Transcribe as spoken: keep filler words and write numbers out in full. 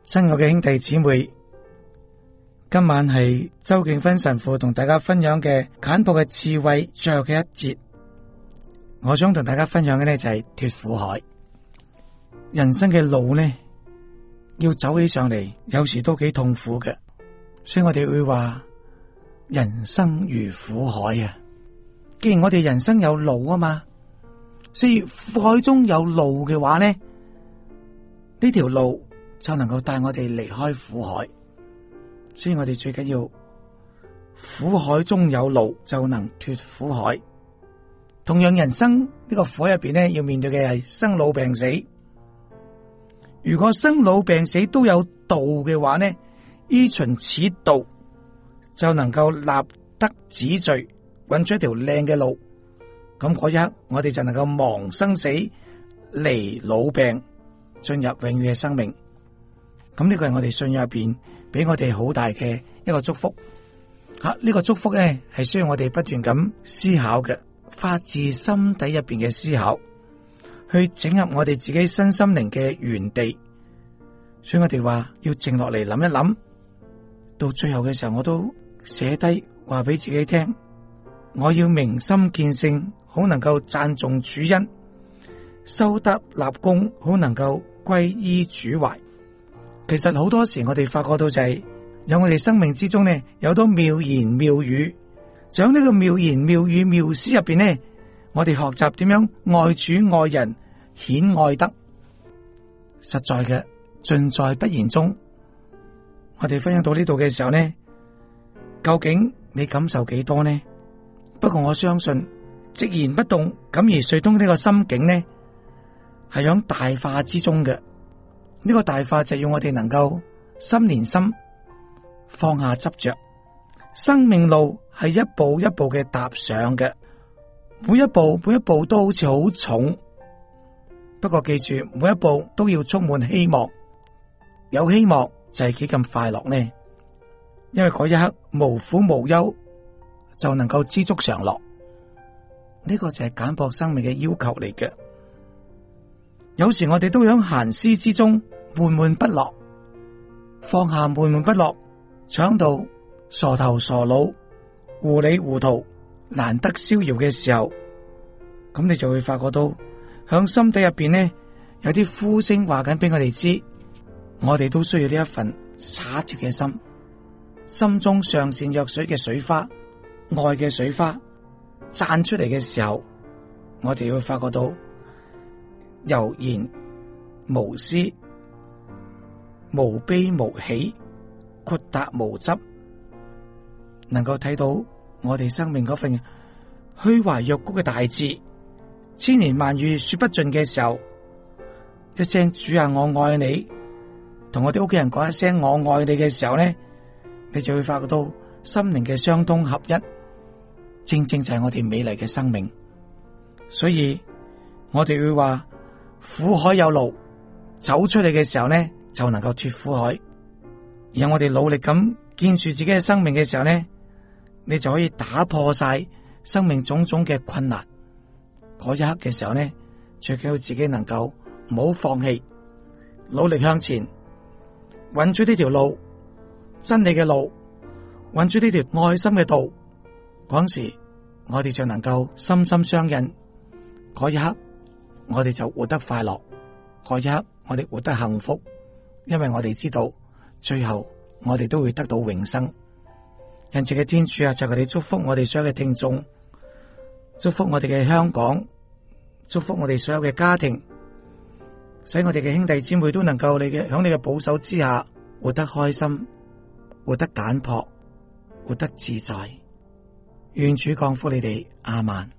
親愛嘅兄弟姊妹，今晚係周敬芬神父同大家分享嘅簡樸嘅智慧最後嘅一節。我想同大家分享嘅呢就係脫苦海。人生嘅路呢，要走起上嚟，有時都幾痛苦嘅，所以我哋會話人生如苦海啊。既然我哋人生有路啊嘛，所以苦海中有路嘅話呢，呢條路就能夠帶我哋離開苦海。所以我哋最緊要苦海中有路，就能脫苦海。同樣人生呢個苦海入邊呢，要面對嘅係生老病死。如果生老病死都有道嘅話呢，依循此道就能夠立得止罪，揾出一條靚嘅路。咁嗰一刻我哋就能夠忘生死，離老病，進入永遠嘅生命。咁呢個係我哋信仰入邊俾我哋好大嘅一個祝福。吓、啊，呢、這個祝福咧係需要我哋不斷咁思考嘅，發自心底入邊嘅思考，去整合我哋自己身心靈嘅原地。所以我哋話要靜落嚟諗一諗，到最後嘅時候我都寫低話俾自己聽，我要明心見性，好能夠讚頌主恩，修德立功，好能夠歸依主懷。其實好多時我哋發覺到就係、是、有我哋生命之中呢，有好多妙言妙語，就喺呢個妙言妙語妙詩入邊呢，我哋學習點樣愛主愛人顯愛德。實在嘅盡在不言中。我哋分享到呢度嘅時候呢，究竟你感受幾多呢？不過我相信寂然不動，感而遂通呢個心境呢，係響大化之中嘅。呢個大化就要我哋能夠心連心，放下執着。生命路係一步一步嘅踏上嘅，每一步每一步都好似好重。不過記住，每一步都要充滿希望。有希望就係幾咁快樂呢？因為嗰一刻無苦無憂，就能夠知足常樂。呢個就係簡樸生命嘅要求嚟嘅。有時我哋都喺閒思之中悶悶不樂，放下悶悶不樂，坐喺度傻頭傻腦、糊裏糊塗、難得逍遙嘅時候，咁你就會發覺到響心底入邊呢，有啲呼聲話緊俾我哋知，我哋都需要呢一份灑脫嘅心，心中上善若水嘅水花，愛嘅水花綻出嚟嘅時候，我哋會發覺到悠然無私、無悲無喜、豁達無執，能夠睇到我哋生命嗰份虛懷若谷嘅大志，千言萬語說不盡嘅時候，一聲主啊我愛你，同我哋屋企人講一聲我愛你嘅時候呢，你就會發覺到心靈嘅相通合一，正正就係我哋美麗嘅生命。所以我哋會話苦海有路，走出嚟嘅時候呢，就能夠脫苦海。而我哋努力咁建樹自己嘅生命嘅時候呢，你就可以打破晒生命種種嘅困難。嗰一刻嘅時候呢，最緊要自己能夠唔好放棄，努力向前，揾出呢條路，真理嘅路，揾出呢條愛心嘅道。嗰時我哋就能夠心心相印。嗰一刻我哋就活得快樂，嗰一刻我哋活得幸福，因為我哋知道最後我哋都會得到永生。仁慈嘅天主啊，就求你祝福我哋所有嘅聽眾，祝福我哋嘅香港，祝福我哋所有嘅家庭，使我哋嘅兄弟姊妹都能夠你嘅響你嘅保守之下活得開心，活得簡樸，活得自在。願主降福你哋，阿們。